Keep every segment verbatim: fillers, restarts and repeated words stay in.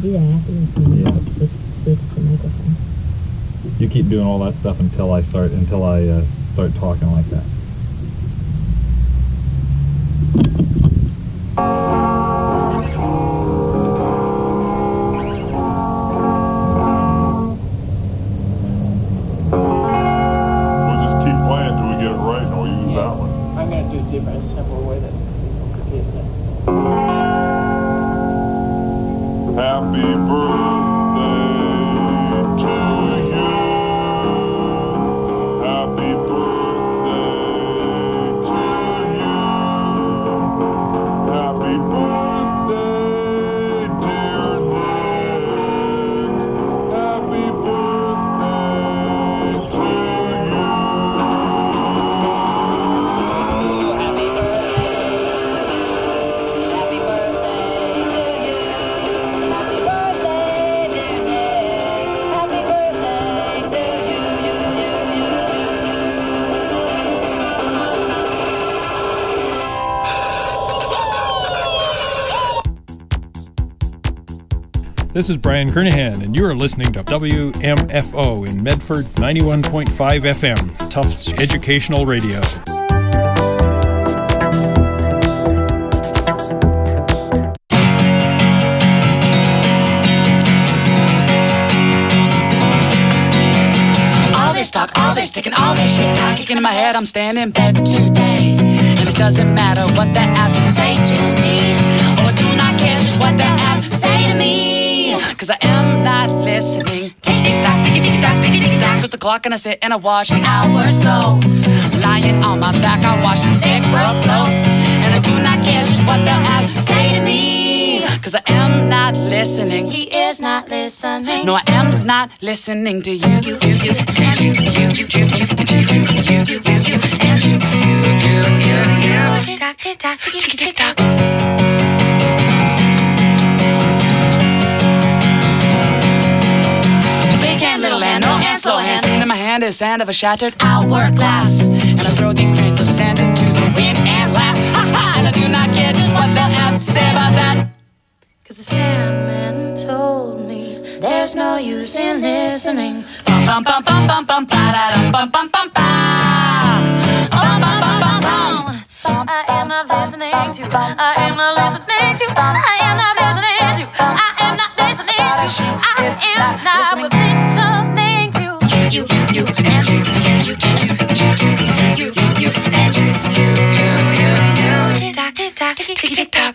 do that afterwards. And Yeah. Just see if it's a microphone. You keep doing all that stuff until I start until I uh, start talking like that. We'll just keep playing till we get it right, and we'll use Yeah. that one. I'm going to do it different, simple way that people could get it. Happy birthday to you. Happy birthday to you. Happy birthday, dear Nick. Happy birthday to you. Happy birthday. Happy birthday to you. Happy birthday, dear Nick. Happy birthday to you, you, you, you, This is Brian Kernahan, and you are listening to W M F O in Medford, ninety-one point five F M, Tufts Educational Radio. All this talk, all this sticking, all this shit talk kicking in my head. I'm staying in bed today, and it doesn't matter what the app say to me, or do not care just what the app say to me, cause I am not listening. Tick tick tock, tick tick tock, tick tick tock goes the clock, and I sit and I watch the hours go. Lying on my back, I watch this big world float, and I do not care just what the app say to me, cause I am not listening. He is not listening. No, I am not listening to you, you, you, you, and you, you, you, you, you, you, you, you, you, you, and you, you, you, you, you. Tick tock, tick tock, tick tick tick tock. Big hand, little hand, no hand, slow hand. Sitting in my hand is sand of a shattered hourglass, and I throw these grains of sand into the wind and laugh. Ha ha! And I do not care just what they'll have to say about that. Cause the Sandman told me there's no use in listening. Bum bum bum bum bum ba da dum bum bum bum ba. Bum bum bum bum bum. I am not listening to. I am not listening to. I am not listening to. I am not listening to. I am not listening to. You, you, you, and you, you, you, you, you, you, you, and you, you, you, you, you. Tick tock, tick tock, tick tick tick tock.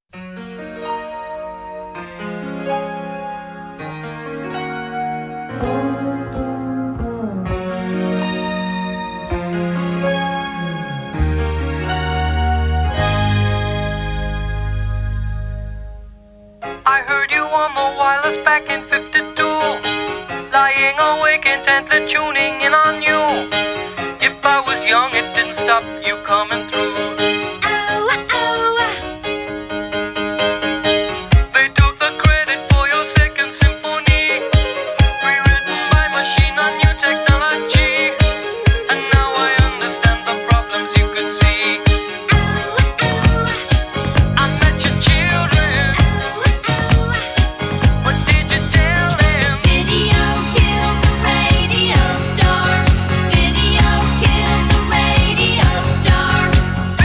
I heard you on the wireless back in fifty-two, lying awake intently tuning in on you. If I was young, it didn't stop you coming through. They took the credit for your second symphony, rewritten by machine on new technology, and now I understand the problems you could see. I met your children. What did you tell them? Video killed the radio star. Video killed the radio star.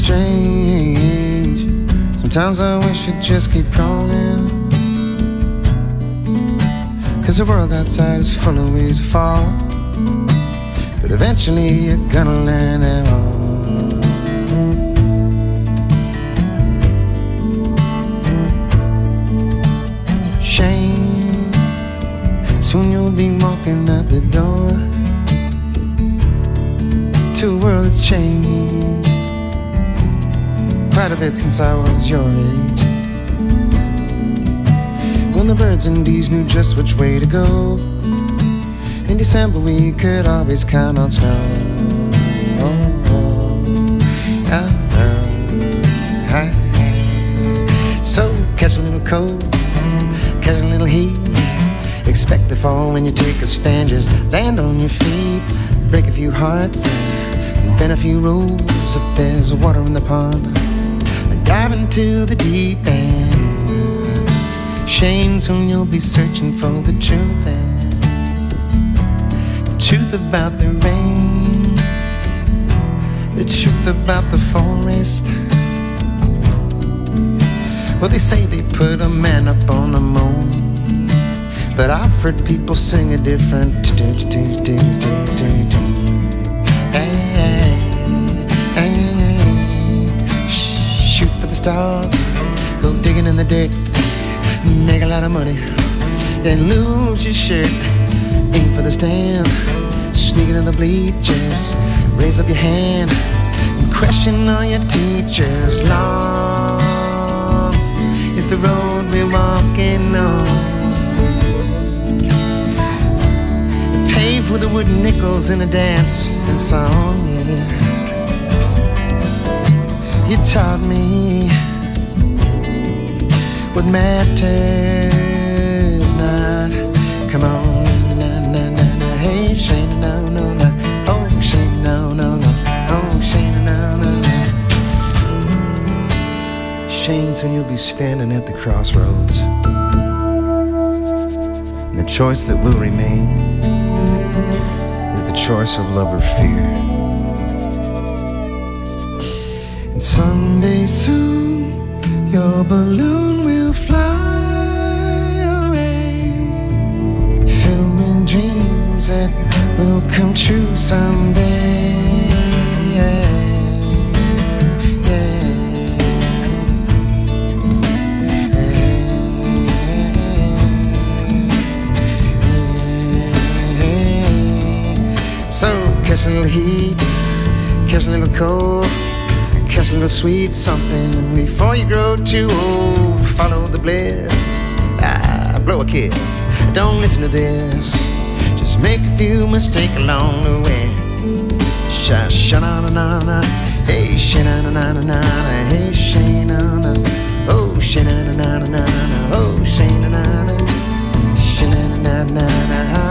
strange. Sometimes I wish you'd just keep crawling, 'cause the world outside is full of ways to fall, but eventually you're gonna learn them all. Shame, soon you'll be walking out the door to a world that's changed quite a bit since I was your age. When the birds and bees knew just which way to go, in December we could always count on snow. Oh, oh, oh, oh, oh. So catch a little cold, catch a little heat, expect the fall when you take a stand. Just land on your feet, break a few hearts, bend a few rules. If there's water in the pond, dive into the deep end. Shane, soon you'll be searching for the truth, and the truth about the rain, the truth about the forest. Well, they say they put a man up on the moon, but I've heard people sing a different tune. Hey, hey, shoot for the stars, go digging in the dirt, make a lot of money, then lose your shirt. Aim for the stand, sneaking in the bleachers, raise up your hand and question all your teachers. Long is the road we're walking on, paved with the wooden nickels in a dance and song. Yeah. You taught me what matters not. Come on, na na na na, hey Shane, no no no, oh Shane, no no no, oh Shane, no no no. Shane, soon you'll be standing at the crossroads, and the choice that will remain is the choice of love or fear. And someday soon your balloon will fly away, filled with dreams that will come true someday. Yeah, yeah, yeah. So catch a little heat, catch a little cold, catch a little sweet something before you grow too old. Follow the bliss, ah, blow a kiss. Don't listen to this, just make a few mistakes along the way. Sha sha na na na na, hey sha na na na na na, hey sha na na, oh sha na na na na na, oh sha na na na, sha na na na na na.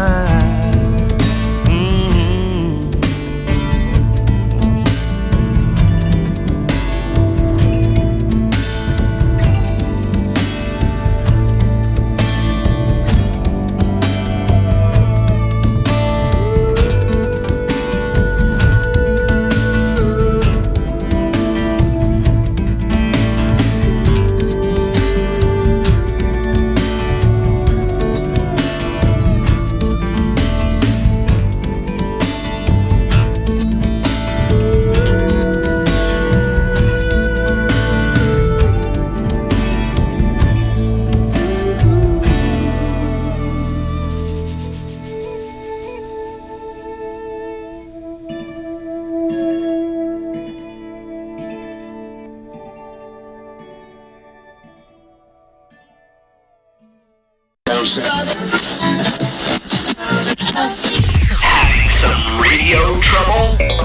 Some radio trouble?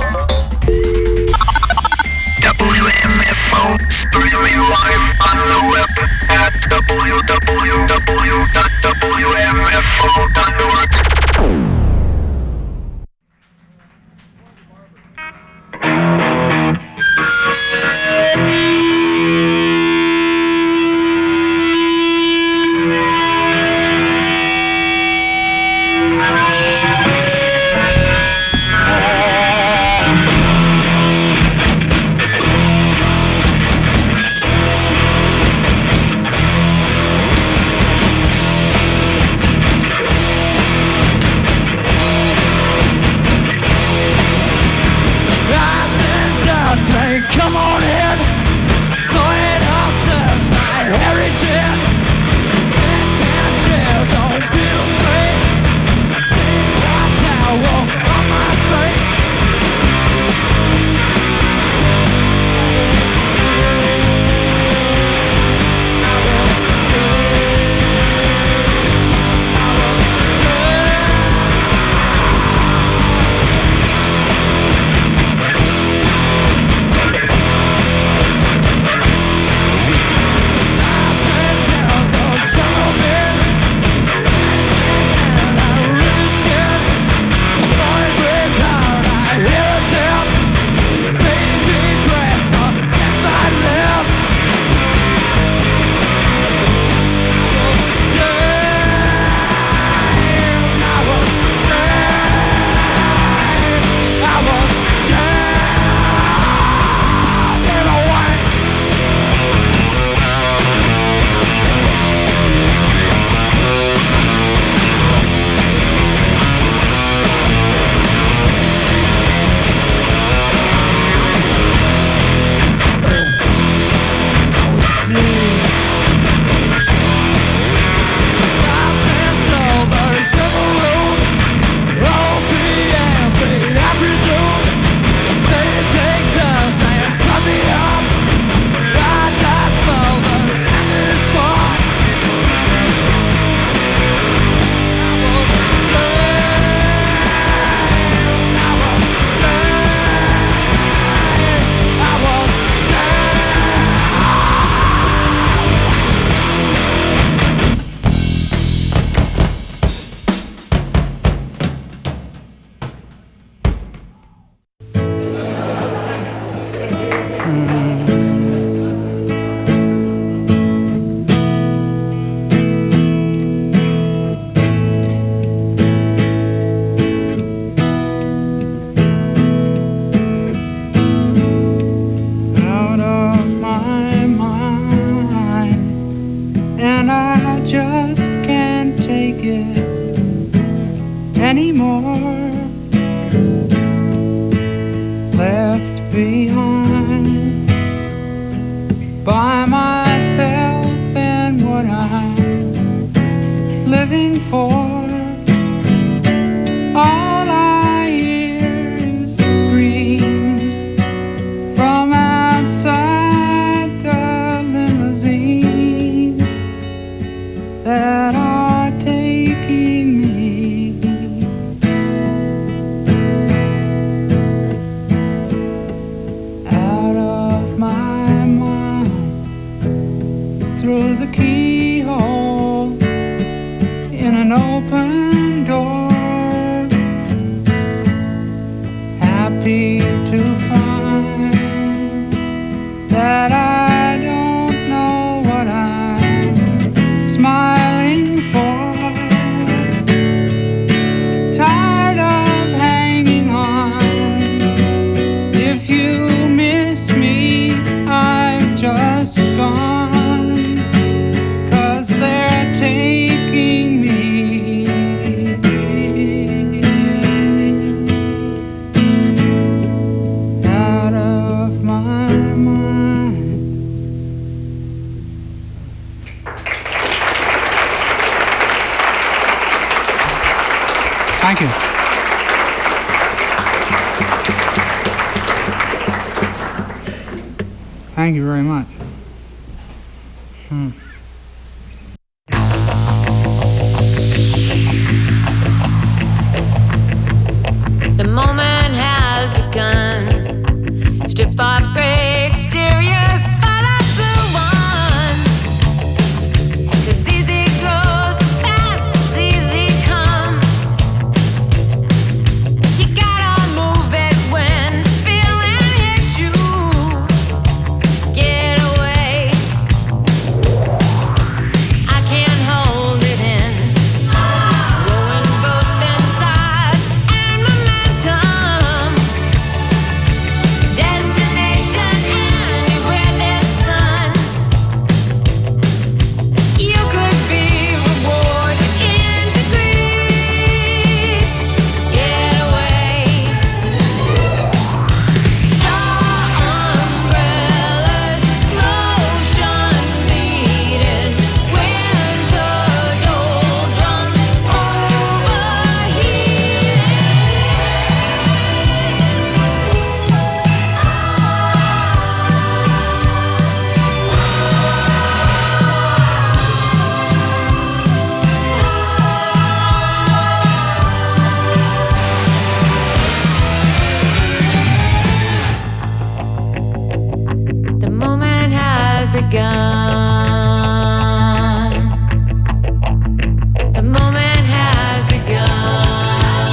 W M F O streaming live on the web at w w w dot w m f o dot org. through the keyhole in an open door, happy to find that I don't know what I'm smiling for, tired of hanging on. If you miss me, I've just gone, 'cause they're taking me out of my mind. Thank you. Thank you very much. Hmm. The moment has begun. Strip off gray exteriors, follow blue ones. 'Cause easy goes fast, as easy comes. You gotta move it when the feeling hits you. Get away. I can't hold it in. Going both inside and momentum. Destination anywhere there's sun. You could be rewarded in degrees. Get away. Star umbrellas, motion meeting, winter doldrums, overheating. The moment has begun. The moment has begun.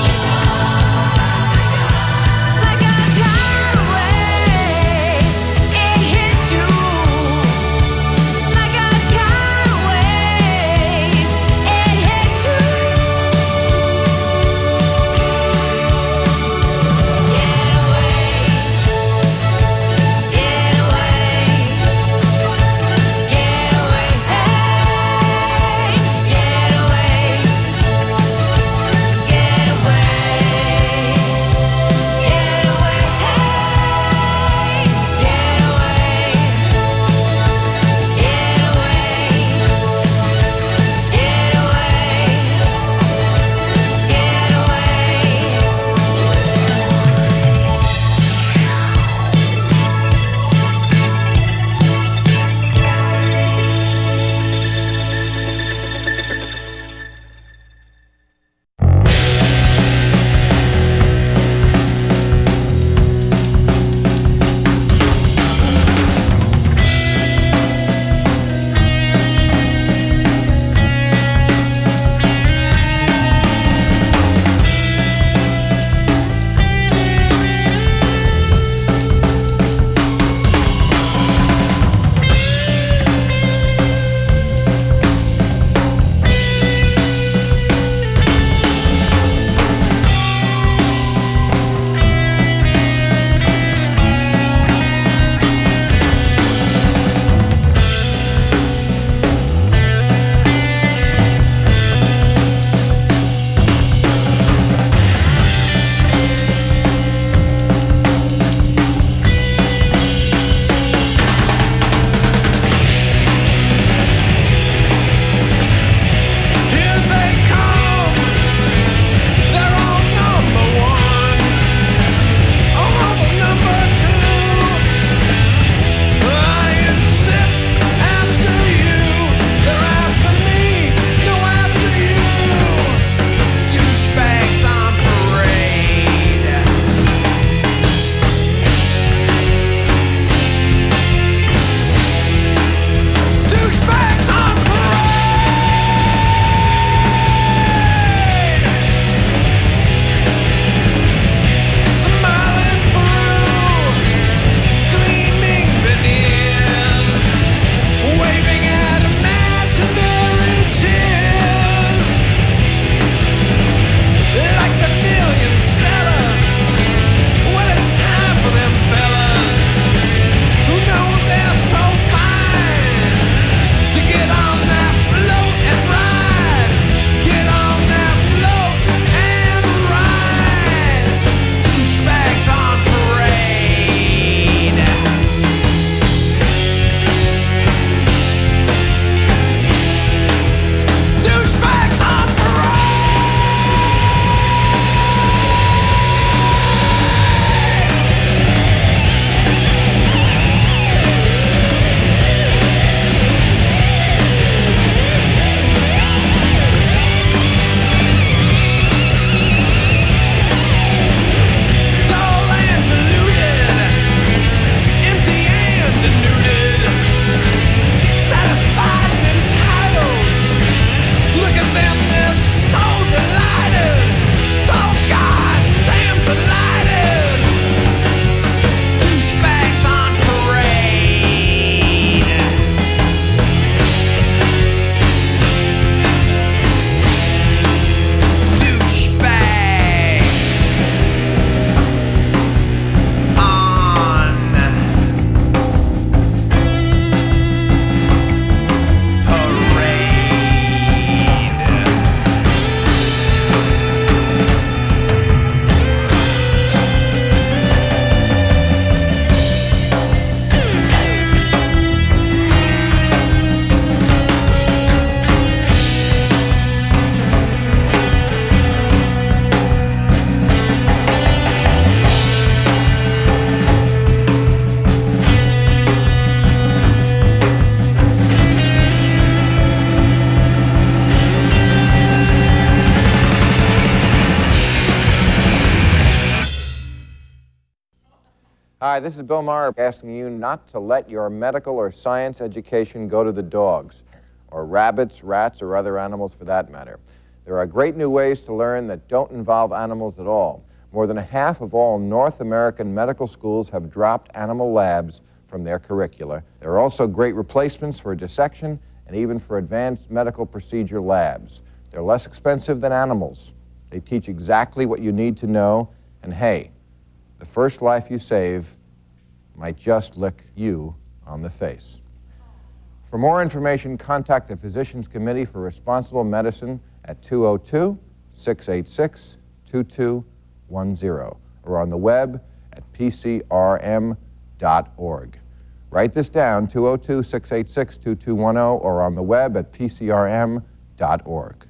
Like a tidal wave, it hit you. Like a tidal wave, it hit you. Get away. Get away. Hi, this is Bill Maher asking you not to let your medical or science education go to the dogs, or rabbits, rats, or other animals for that matter. There are great new ways to learn that don't involve animals at all. More than a half of all North American medical schools have dropped animal labs from their curricula. There are also great replacements for dissection and even for advanced medical procedure labs. They're less expensive than animals. They teach exactly what you need to know, and hey, the first life you save might just lick you on the face. For more information, contact the Physicians Committee for Responsible Medicine at two oh two, six eight six, two two one zero or on the web at p c r m dot org. Write this down, two oh two, six eight six, two two one zero or on the web at p c r m dot org.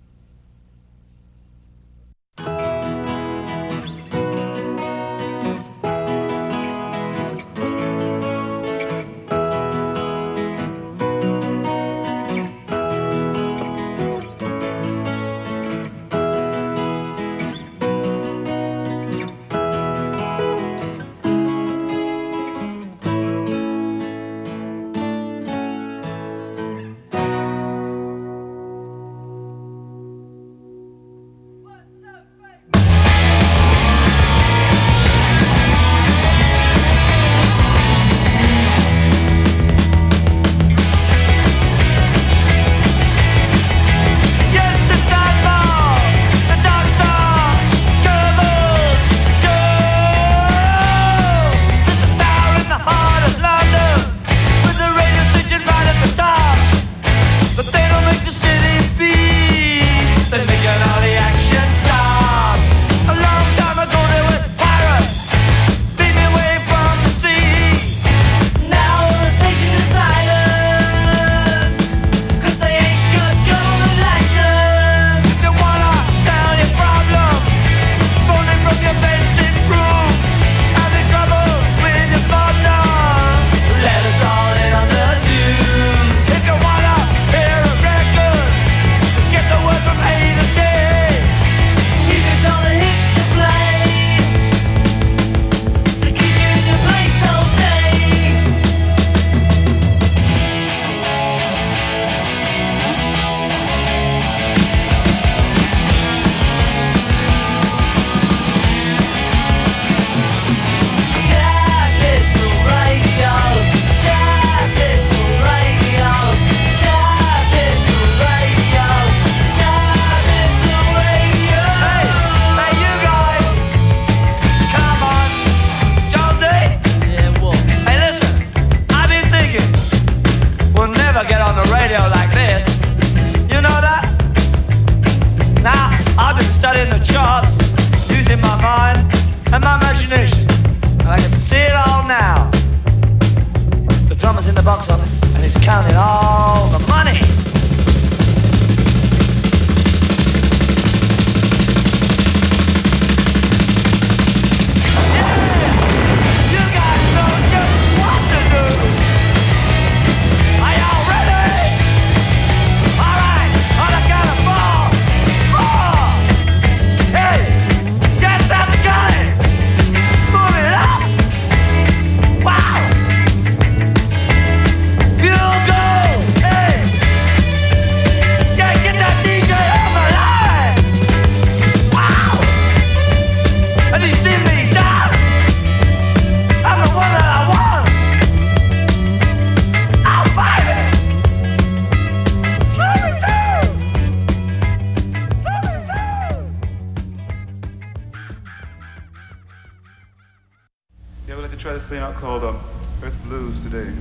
Try this thing out called um, Earth Blues today.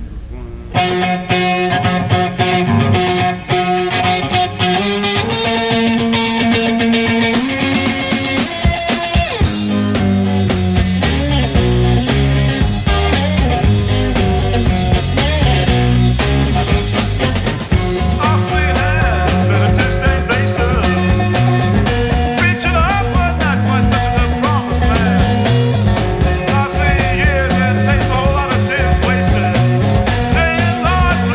Lord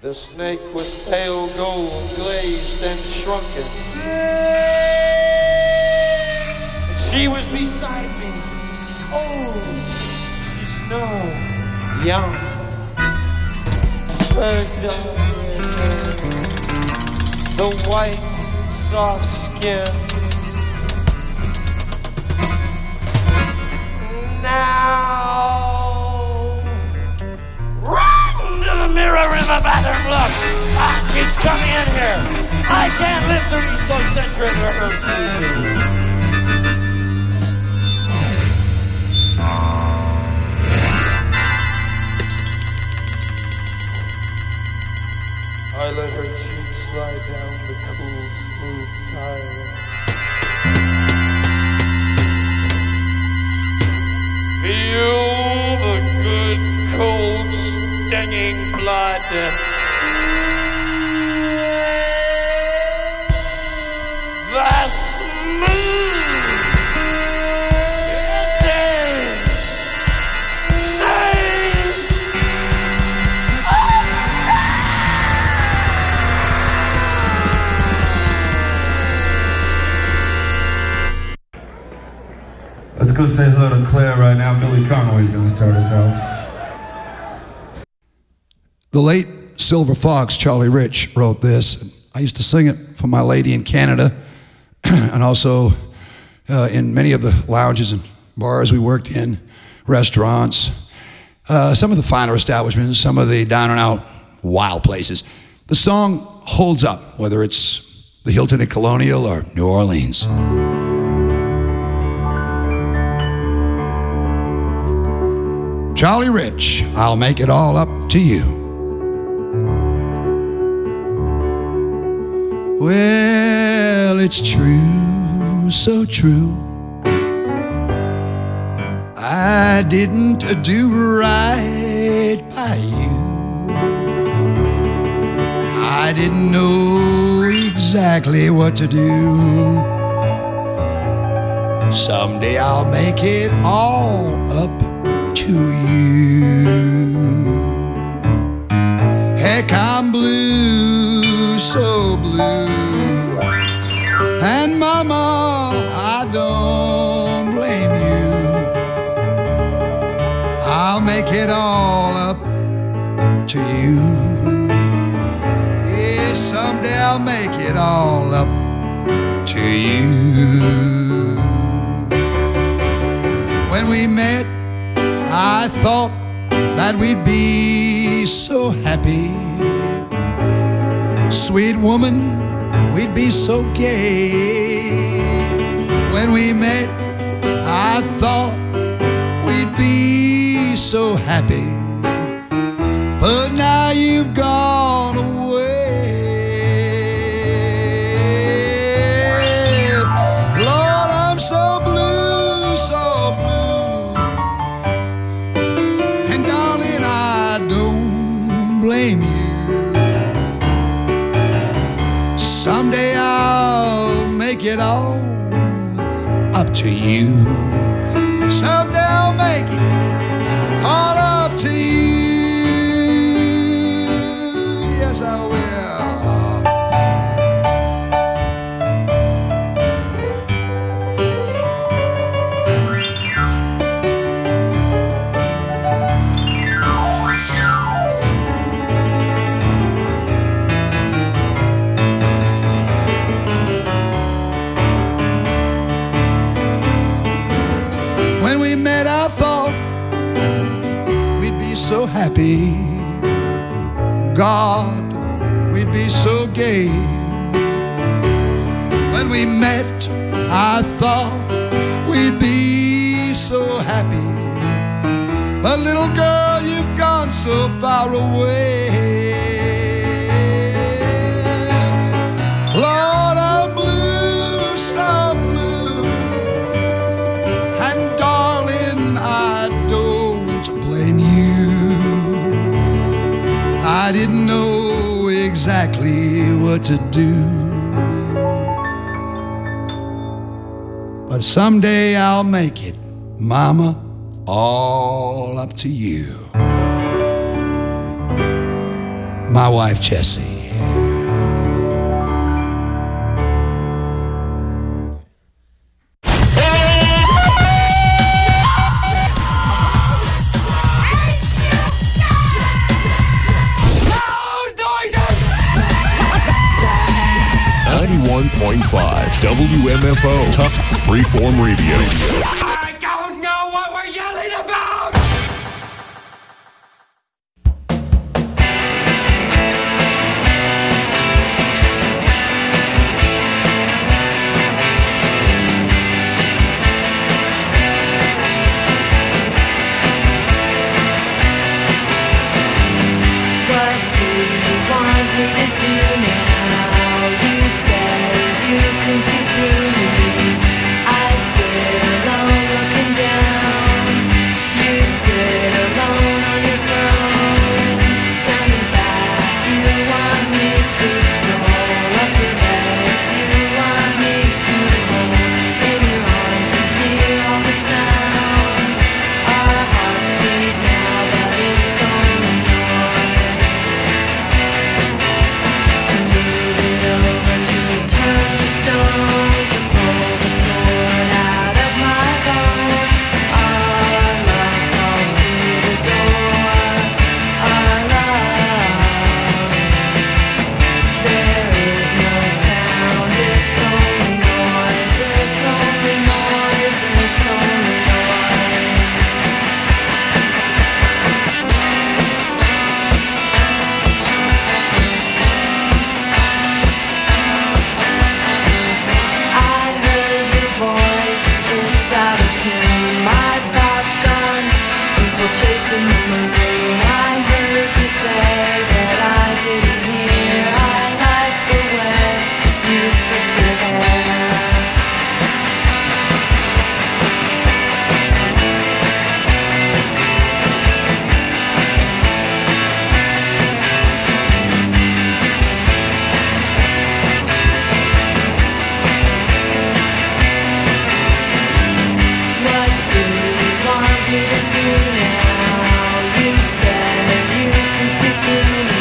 The snake was pale gold, glazed and shrunken. She was beside me. Oh, she's no young. Her darling, the white, soft skin. Now, run to the mirror in the bathroom, look. Ah, she's coming in here. I can't live to be so centric to her. I let her cheek slide down the cool, smooth tile. Feel the good, cold, stinging blood. The smooth, kissing snakes. Let's go say hello to Claire right now. Billy Conway's going to start us off. The late Silver Fox, Charlie Rich, wrote this. I used to sing it for my lady in Canada and also uh, in many of the lounges and bars we worked in, restaurants, uh, some of the finer establishments, some of the down and out wild places. The song holds up, whether it's the Hilton at Colonial or New Orleans. Charlie Rich, I'll make it all up to you. Well, it's true, so true. I didn't do right by you. I didn't know exactly what to do. Someday I'll make it all up to you. Heck, I'm blue, so blue. And mama, I don't blame you. I'll make it all up to you. Yeah, someday I'll make it all up to you. When we met, I thought that we'd be so happy. Sweet woman, we'd be so gay. When we met, I thought we'd be so happy. But now you've gone away. Lord, I'm so blue, so blue. And darling, I don't blame you. Someday I'll make it all up to you. Someday I'll make it all up to you. Yes, I will. When we met, I thought we'd be so happy. God, we'd be so gay. When we met, I thought we'd be so happy. But little girl, you've gone so far away. Lord, I'm blue, so blue. And darling, I don't blame you. I didn't know exactly what to do. But someday I'll make it, Mama, all up to you. my wife Jessie. ninety-one point five W M F O Tufts Freeform Radio. I don't know what we're yelling about! What do you want me to do now? You say you can see through me. I sit alone looking down. You sit alone on your throne. Tell me back, you want me to stroll up your legs. You want me to hold in your arms and hear all the sound. Our hearts beat now, but it's only noise. To move it over, to turn to stone, to pull the sword out of my bone. Our love calls through the door. Our love. There is no sound. It's only noise. It's only noise. It's only noise. I heard your voice, it's out of tune. My thoughts gone, steeple chasing the moon. I heard you say, but I didn't hear. I like the way you fix your hair. What do you want me to do now? You say you can see through me.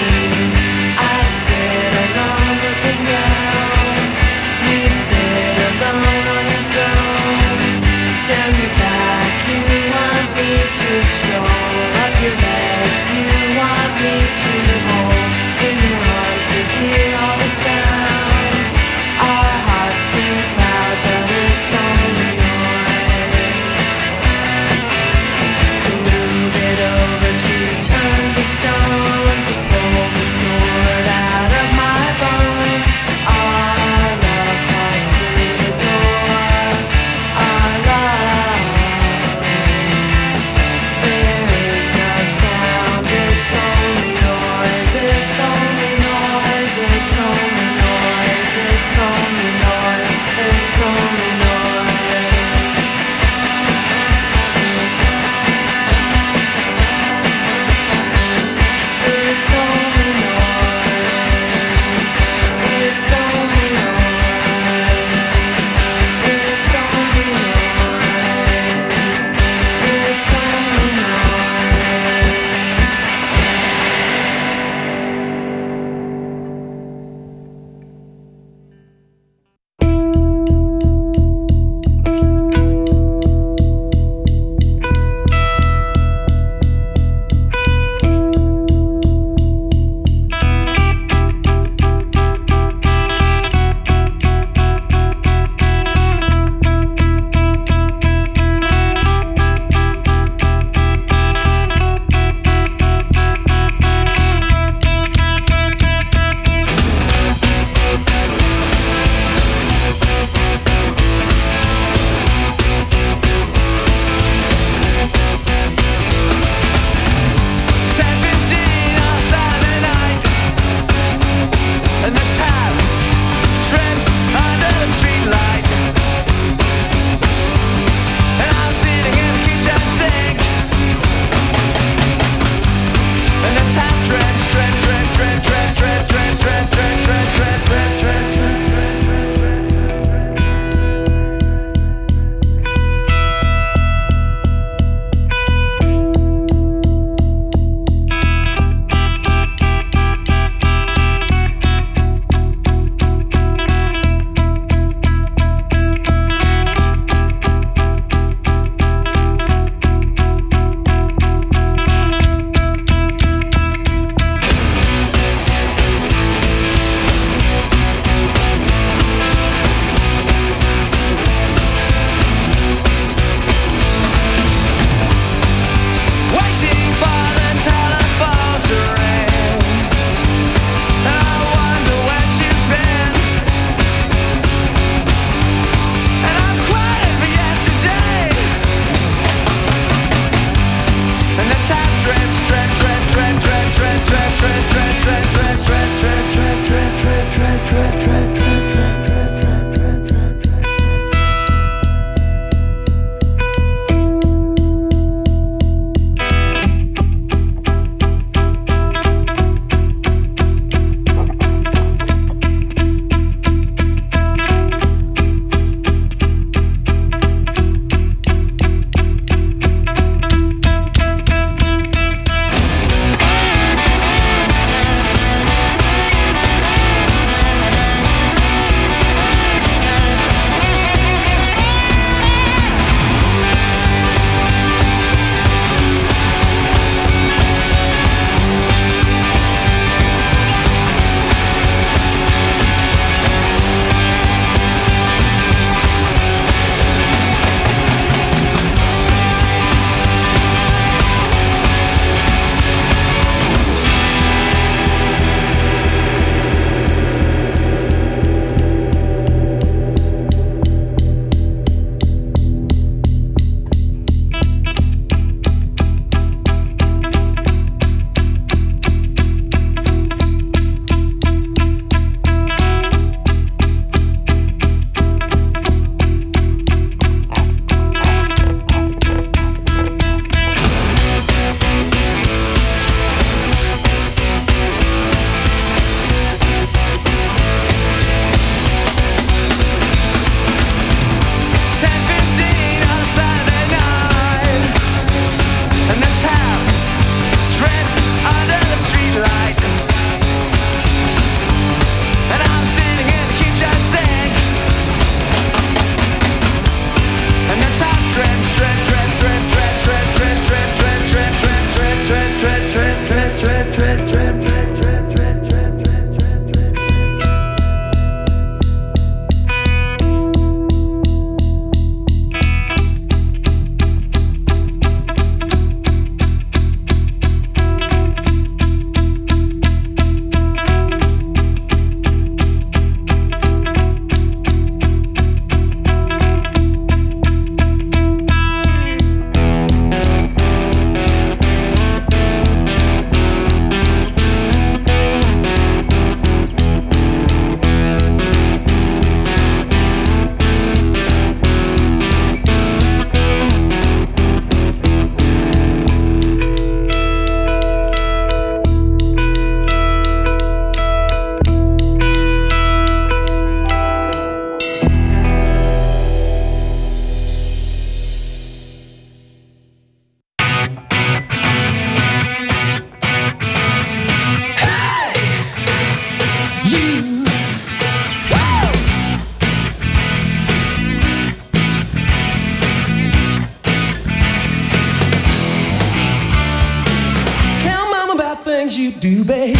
You do, babe.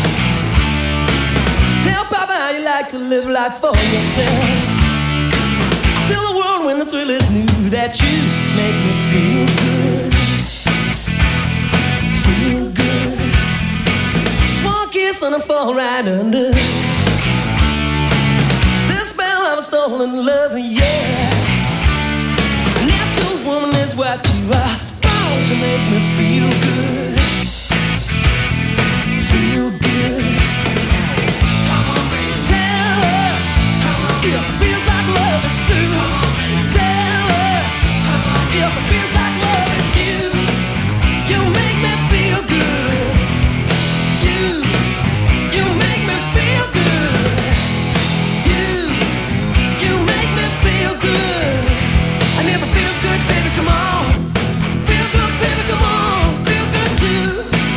Tell Papa how you like to live life for yourself. Tell the world when the thrill is new that you make me feel good. Feel good. Just one kiss and I fall right under the spell of a stolen love, yeah. A natural woman is what you are, born to make me feel good. Feel good. Come on, baby. Tell us. Come on, if it feels like love, it's true. Come on, baby. Tell us. Come on, if it feels like love, it's you. You make me feel good. You, you make me feel good. You, you make me feel good. And if it feels good, baby, come on. Feel good, baby, come on. Feel good too.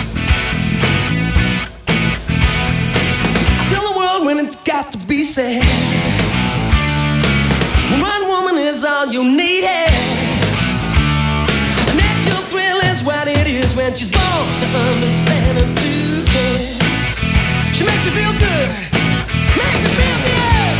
When it's got to be said, one woman is all you need. A natural thrill is what it is when she's born to understand and to care. She makes me feel good, makes me feel good.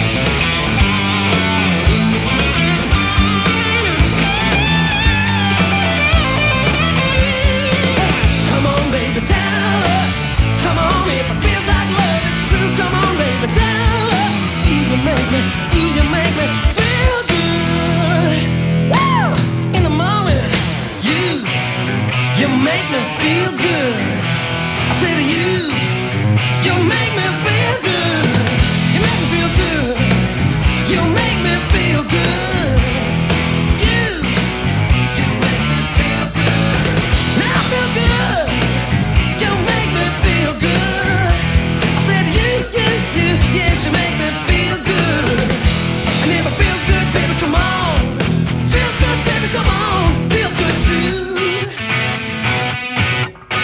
Come on, baby, tell us. Come on, if it feels like love, it's true. Come on, baby, tell us. You make me, you make me feel good. Woo! In the morning, you, you make me feel good. I say to you, you make me feel good. You make me feel good. You make me feel good. You, you make me feel good. Now I feel good. You make me feel good. I said you, you, you, yes, you make me feel good. And if it feels good, baby, come on. Feels good, baby, come on. Feel good too.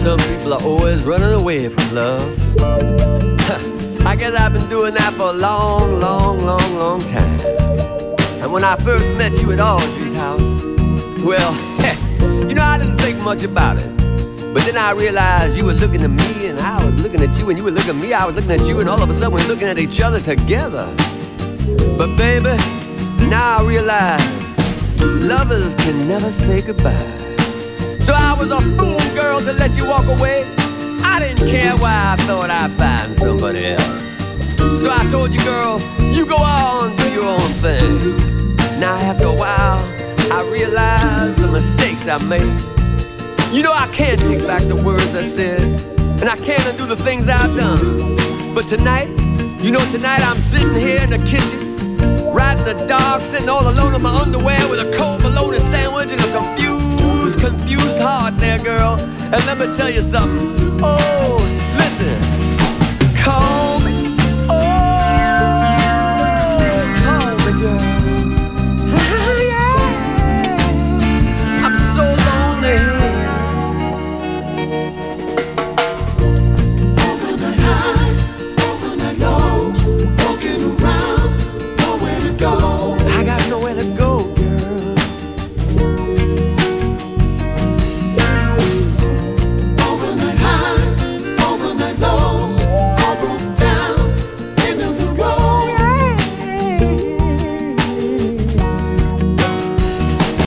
some people are always running away from love. I guess I've been doing that for a long, long, long, long time. And when I first met you at Audrey's house, well, you know, I didn't think much about it. But then I realized you were looking at me and I was looking at you and you were looking at me, I was looking at you, and all of a sudden we're looking at each other together. But baby, now I realize lovers can never say goodbye. So I was a fool, girl, to let you walk away. I didn't care why I thought I'd find somebody else. So I told you, girl, you go on, do your own thing. Now after a while, I realized the mistakes I made. You know I can't take back the words I said, and I can't undo the things I've done. But tonight, you know tonight I'm sitting here in the kitchen, right in the dark, sitting all alone in my underwear with a cold bologna sandwich and a confused, confused heart there, girl. And let me tell you something,